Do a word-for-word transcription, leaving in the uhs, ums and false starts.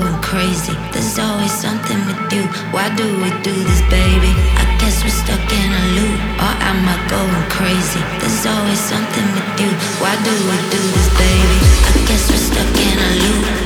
going crazy. There's always something with you. Why do we do this, baby? I guess we're stuck in a loop, or am I going crazy? There's always something with you. Why do we do this, baby? I guess we're stuck in a loop.